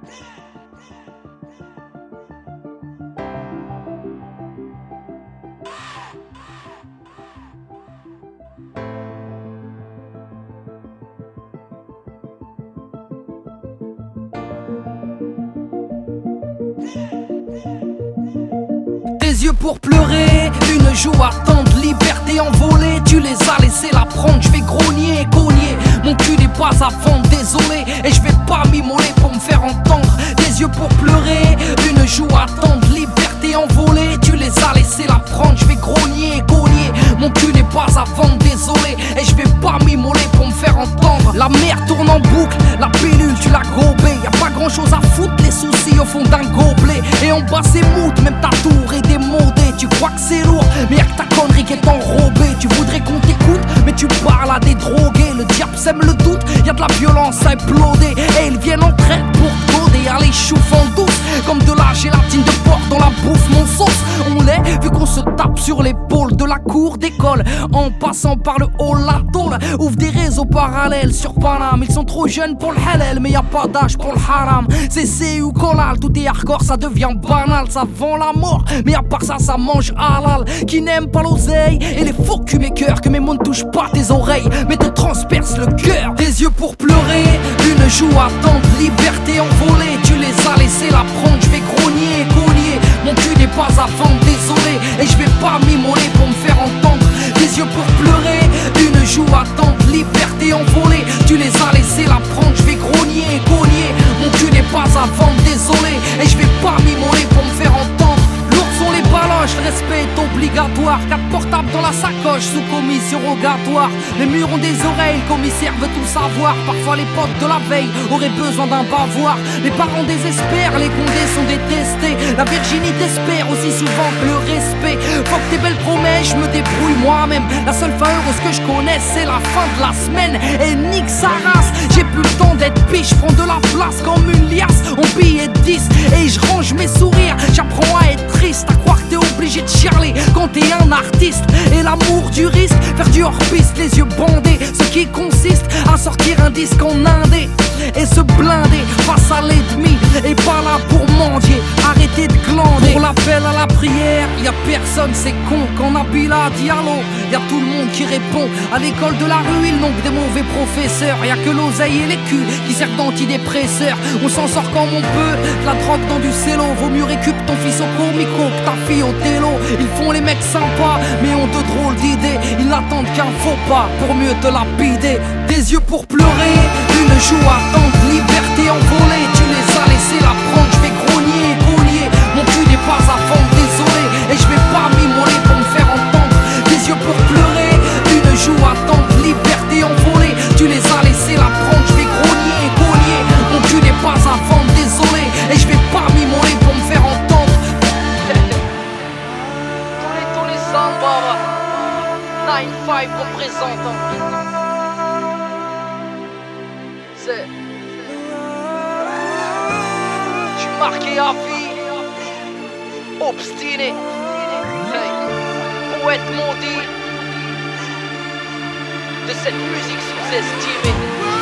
Des yeux pour pleurer, une joue attendre, liberté envolée, tu les as laissés la prendre, je vais grogner et cogner, mon cul n'est pas à vendre, désolé, et je vais pas m'immoler pour me faire entendre. Des yeux pour pleurer, une joue attendre, liberté envolée, tu les as laissés la prendre, je vais grogner et cogner, mon cul n'est pas à vendre, désolé, et je vais pas m'immoler pour me faire entendre. La mer tourne en boucle, la pilule tu l'as gobée, y a pas grand chose à foutre, les soucis au fond d'un gobelet, et en bas c'est mout, même ta tour est démodée, tu crois que c'est lourd, mais y'a que ta connerie qui est enrobée, tu voudrais qu'on t'écoute, mais tu parles à des drogués, le diable sème le doute, y'a de la violence à imploder, et ils viennent en traite pour coder, à les chouffe en douce, comme de la gélatine de porc dans la bouffe, mon sauce, on l'est, vu qu'on se tape sur l'épaule de la cour d'école, en passant par le hall, la tôle, ouvre des réseaux parallèles sur Paname, ils sont trop jeunes pour le halal, mais y'a pas d'âge pour le haram, c'est ou collal, tout est hardcore, ça devient banal, ça vend la mort, mais à part ça, ça mange halal, qui n'aime pas l'oseille, et les faux cul mes cœurs, que mes mots ne touchent pas tes oreilles, mais te transpercent le cœur. Des yeux pour pleurer, une joue attendre, liberté envolée, tu les as laissés la prendre, je vais grogner et cogner, mon cul n'est pas à vendre, désolé, et je vais pas m'immoler pour me faire entendre. Des yeux pour pleurer, une joue attendre, liberté envolée, tu les as laissés la prendre, je vais grogner et cogner, mon cul n'est pas à vendre, désolé, et je vais pas m'immoler pour me faire entendre. Lourds sont les baloches, le respect est obligatoire, 4 portables dans la sacoche, sous commission rogatoire, les murs ont des oreilles, le commissaire veut tout savoir, parfois les potes de la veille auraient besoin d'un bavoir, les parents désespèrent, les condés sont détestés, la virginité espère aussi souvent que le respect. Faut que tes belles promesses, je me débrouille moi-même, la seule fin heureuse que je connaisse c'est la fin de la semaine, et nique sa race, j'ai plus le temps d'être biche, je prends de la place comme une liasse, on billet de 10, et je range mes sourires, j'apprends à être triste, à croire que t'es obligé de chialer quand t'es un artiste, et l'amour du risque, faire du hors-piste, les yeux bandés, ce qui consiste à sortir un disque en indé, et se blinder face à l'ennemi, et pas là pour mendier, arrêtez de glander. Pour l'appel à la prière, y a personne, c'est con, quand Nabila dit allô, y a tout le monde qui répond, à l'école de la rue ils n'ont que des mauvais professeurs, y a que l'oseille et les culs qui servent d'antidépresseurs, on s'en sort comme on peut, de la drogue dans du cello, vaut mieux récup ton fils au comico que ta fille au télo, ils font les mecs sympas, mais ont de drôles d'idées, ils n'attendent qu'un faux pas pour mieux te lapider. Des yeux pour pleurer, une joue attendre, liberté envolée, tu les as laissés la prendre, je vais grogner et cogner, mon cul n'est pas à vendre, désolé, et je vais pas m'immoler pour me faire entendre. Des yeux pour pleurer, une joue attendre, liberté envolée, tu les as laissés la prendre, je vais grogner et cogner, mon cul n'est pas à vendre, désolé, et je vais pas m'immoler pour me faire entendre. tous les samba, 9-5 représentant. C'est tu marqué à vie, obstiné, poète maudit de cette musique sous-estimée.